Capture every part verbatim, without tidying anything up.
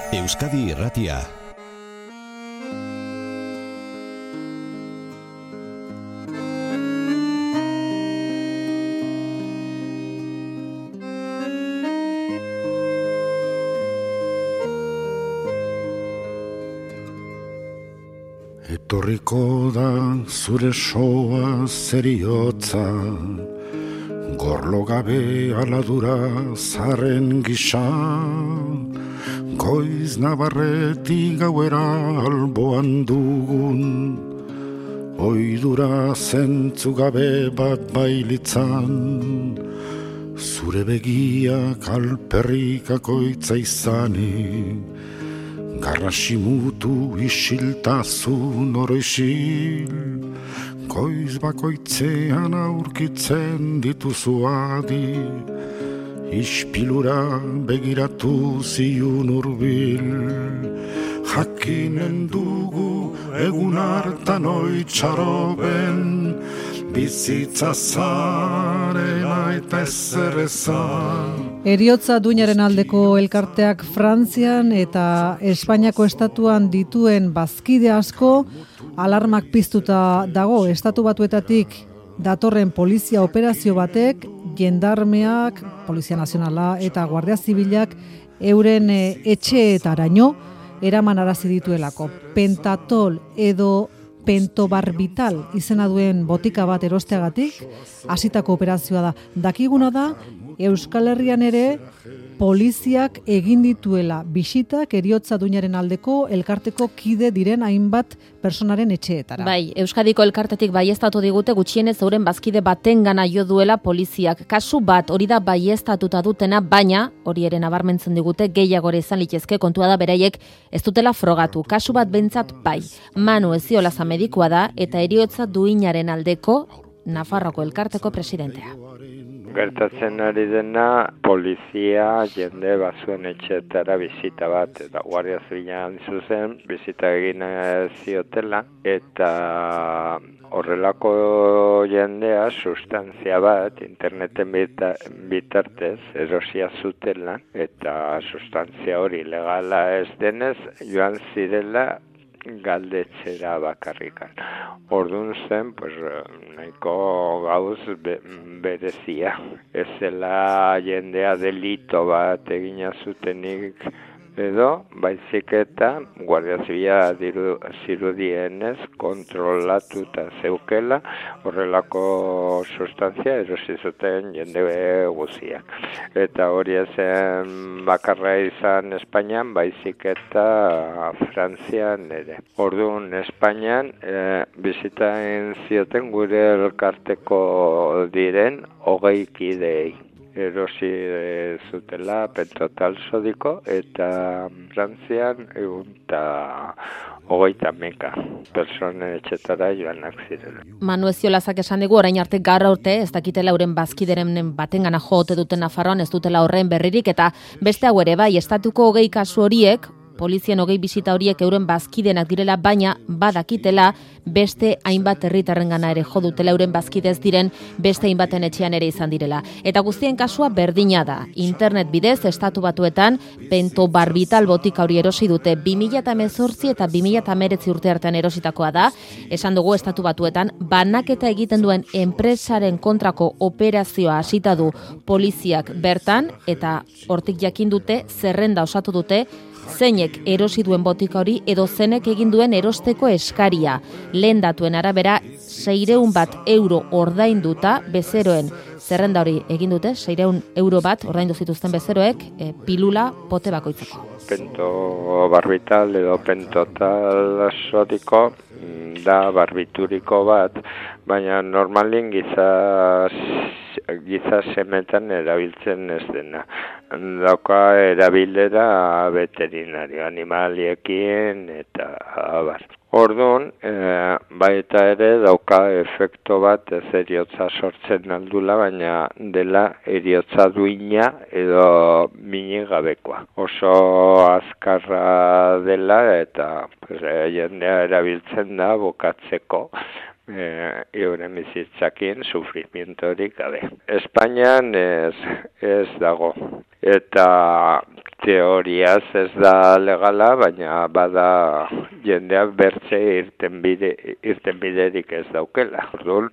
Euskadi Irratia. Etorriko da zure soa zeriotza, gorlo gabe aladura zaren gisa, goiz nabarretik gauera alboan dugun, oidura zentzu gabe bat bailitzan, zure begiak alperrikakoitza izanik, garrasimutu isiltasun oroisil, goiz bakoitzean aurkitzen dituzu adi, ispilura begiratu ziun urbil, jakinen dugu egun hartan oitxaroben, bizitza zarena eta ezer ezan. Heriotza duinaren aldeko elkarteak Frantzian eta Espainiako estatuan dituen bazkide asko alarmak piztuta dago. Estatu Batuetatik datorren polizia operazio batek jendarmeak, Polizia Nazionala eta Guardia Zibilak euren etxeetaraino eraman arazi dituelako. Pentatol edo pentobarbital izena duen botika bat erosteagatik hasitako operazioa da. Dakiguna da Euskal Herrian ere poliziak egin dituela bisitak heriotza duinaren aldeko elkarteko kide diren hainbat personaren etxeetara. Bai, Euskadiko elkartetik baieztatu digute gutxienez euren bazkide batengana jo duela poliziak. Kasu bat hori da baieztatuta dutena, baina hori ere nabarmentzen digute gehiagore izan litezke, kontua da beraiek ez dutela frogatu. Kasu bat behintzat bai. Manu Eziolaza medikua da eta heriotza duinaren aldeko Nafarroko elkarteko presidentea. Gertatzen ari dena, polizia jende bazuen etxeetara bizita bat, eta Guardia Zibilan zuzen bizita egin ziotela, eta horrelako jendea sustantzia bat interneten bitartez erosia zutela, eta sustantzia hori legala ez denez joan zirela galdetzera bakarrikan. Orduan zen, pues, nahiko gauz be, berezia. Ez zela jendea delito bat egina zutenik edo, baizik eta Guardia Zibila zirudienez kontrolatuta zeukela horrelako sustantzia erosi zuten jende guziak. Eta hori ezen bakarra izan Espainian, baizik eta Frantzian ere. Orduan Espainian e, bizitain zioten gure elkarteko diren hogei kideei. Erosi zutela pentotal sodiko eta Frantzian egun eta hogeita meka personen etxetara joanak zirela. Manu Eziolazak esan dugu orain arte gaur urte ez dakitela euren bazkideren batengana joote duten Nafarroan ez dutela horren berririk, eta beste hau ere bai, estatuko hogei kasu horiek polizien hogei bisita horiek euren bazkidenak direla, baina badakitela beste hainbat herritarrengana ere jo dutela euren bazkidez diren beste hainbaten etxean ere izan direla. Eta guztien kasua berdina da. Internet bidez Estatu Batuetan pentobarbital botika hori erosi dute bi mila hemezortzi eta bi mila hemeretzi urte artean erositakoa da. Esan dugu Estatu Batuetan banaketa egiten duen enpresaren kontrako operazioa hasita du poliziak bertan, eta hortik jakin dute zerrenda osatu dute zeinek erosi duen botika hori edo zenek egin duen erosteko eskaria. Lehen datuen arabera, seiehun bat euro ordainduta bezeroen zerrenda hori egin dute, seiehun euro bat ordaindu zituzten bezeroek, e, pilula pote bakoitzeko. Pentobarbital edo pentotal sodiko da barbituriko bat, baina normalin giza, giza semetan erabiltzen ez dena. Dauka erabilera veterinario, animaliekin eta abar. Orduan, e, baita ere dauka efekto bat ez eriotza sortzen aldula, baina dela eriotza duina edo minigabekoa. Oso azkarra dela eta pues, jendea erabiltzen da bokatzeko. Eh, euren bizitzakin sufrimientorik gabe. Espainian ez, ez dago. Eta teoriaz ez da legala, baina bada jendeak bertze irten bide, irten biderik ez daukela. Orduan,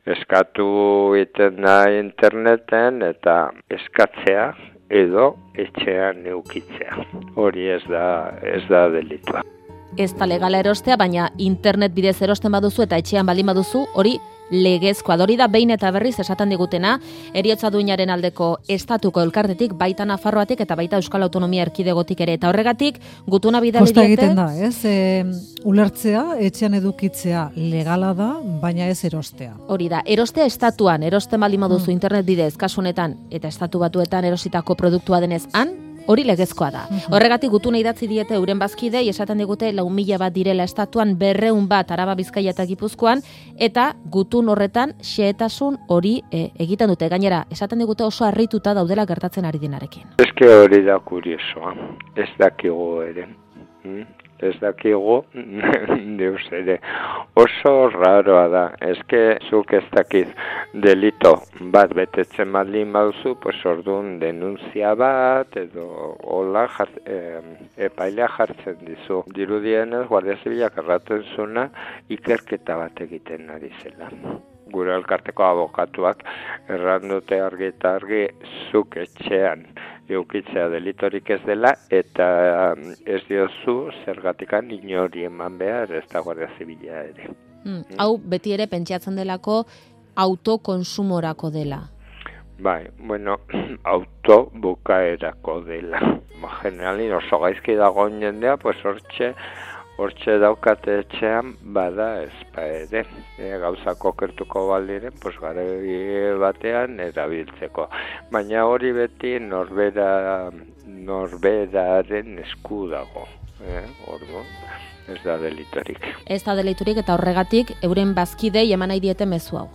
eskatu iten da interneten eta eskatzea edo etxean neukitzea. Hori ez da, ez da delitua. Ez da legala erostea, baina internet bidez erosten baduzu eta etxean baldin baduzu, hori legezkoa. Hori da behin eta berriz esaten digutena, eriotza duinaren aldeko estatuko elkartetik, baita Nafarroatik eta baita Euskal Autonomia Erkidegotik ere. Eta horregatik, gutuna bidali diete... Kosta egiten da, ez? E, ulertzea, etxean edukitzea legala da, baina ez erostea. Hori da, erostea estatuan, erosten baldin baduzu mm. internet bidez, kasu honetan, eta estatu batuetan erositako produktua denez han, hori legezkoa da. Mm-hmm. Horregatik gutuna idatzi diete euren bazkidei, esaten digute lau mila bat direla estatuan, berreun bat Araba, Bizkaia eta Gipuzkoan, eta gutun horretan xehetasun hori e, egiten dute. Gainera, esaten digute oso harrituta daudela gertatzen ari dinarekin. Eske hori da kuriosoa, ez dakigu ere. Hmm? Ez dakigu, deus ere, oso raroa da, eske zuk ez dakiz delito bat betetzen baldin baduzu, pues orduan denuntzia bat, edo hola jart, eh, epailea jartzen dizu. Dirudienez, Guardia Zibilak erraten zuna, ikerketa bat egiten ari zela. Gure elkarteko abokatuak erran dute argi eta argi zuk etxean eukitzea delitorik ez dela eta ez diozu zergatikan inori eman behar ez da Guardia Zibila ere. Mm, hau beti ere pentsatzen delako autokonsumorako dela. Bai, bueno, auto bukaerako dela. Generalin oso gaizki dagoen jendea, pues hortxe Hortxe daukate etxean bada ezpa ere. E, gauzak okertuko baldiren, pues garai batean erabiltzeko. Baina hori beti norbera, norberaren esku dago. Eh? Orduan, ez da deliturik. Ez da deliturik eta horregatik euren bazkidei eman nahi diete mezu hau.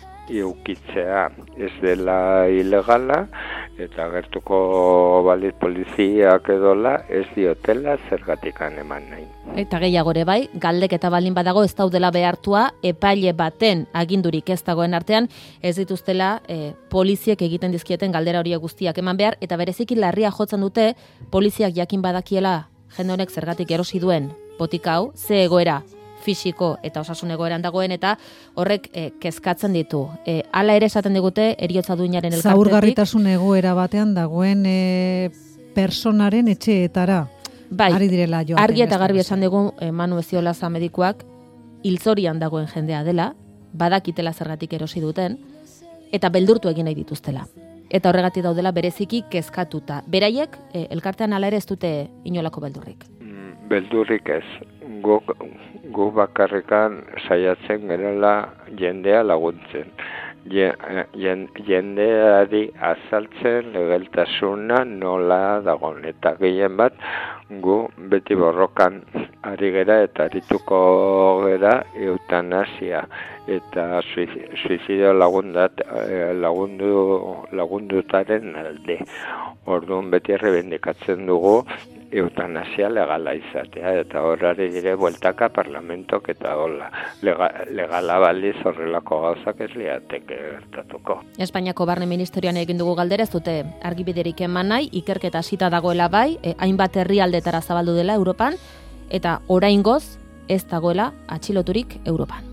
Eukitzea ez dela ilegala eta gertuko balit poliziak edola ez diotela zergatikan eman nahi. Eta gehiago ere bai, galdek eta baldin badago ez daudela behartua epaile baten agindurik ez dagoen artean ez dituztela e, poliziek egiten dizkieten galdera horiek guztiak eman behar eta bereziki larria jotzen dute poliziak jakin badakiela jende honek zergatik erosi duen botika hau, ze egoera fisiko eta osasun egoeran dagoen eta horrek e, kezkatzen ditu. E, hala ere esaten digute eriotza duinaren elkartetik. Zaurgarritasun egoera batean dagoen e, personaren etxeetara. Bai, ari direla joaten. Argi eta garbi esan dugu e, Manu Eziolaza medikuak hiltzorian dagoen jendea dela, badakitela zergatik erosi duten, eta beldurtu egin nahi dituztela. Eta horregatik daudela bereziki kezkatuta. Beraiek, e, elkartean hala ere ez dute inolako beldurrik. Beldurrik ez. Guk, guk bakarrikan saiatzen gerela jendea laguntzen. Jendeari azaltzen legaltasuna nola dagoen. Eta gehien bat, gu beti borrokan ari gera eta arituko gera eutanasia eta suizidio lagundat, lagundu, lagundutaren alde. Orduan beti errebendikatzen dugu eutanasia legala izatea, eta horari dire bueltaka parlamentok eta hola. Lega, legala baliz horrelako gauzak ez liateke gertatuko. Espainiako Barne Ministerioan egin dugu galdera, ez dute argibiderik eman nahi, ikerketa hasita dagoela bai, e, hainbat herrialdetara zabaldu dela Europan, eta oraingoz ez dagoela atxiloturik Europan.